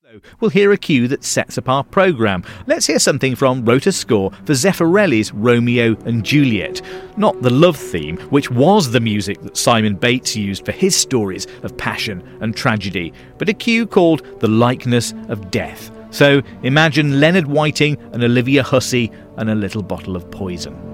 We'll hear a cue that sets up our programme. Let's hear something from wrote a score for Zeffirelli's Romeo and Juliet. Not the love theme, which was the music that Simon Bates used for his stories of passion and tragedy, but a cue called The Likeness of Death. So imagine Leonard Whiting and Olivia Hussey and a little bottle of poison.